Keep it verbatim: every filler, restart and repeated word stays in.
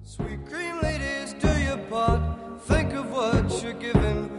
Sweet cream ladies, do your part. Think of what you're giving.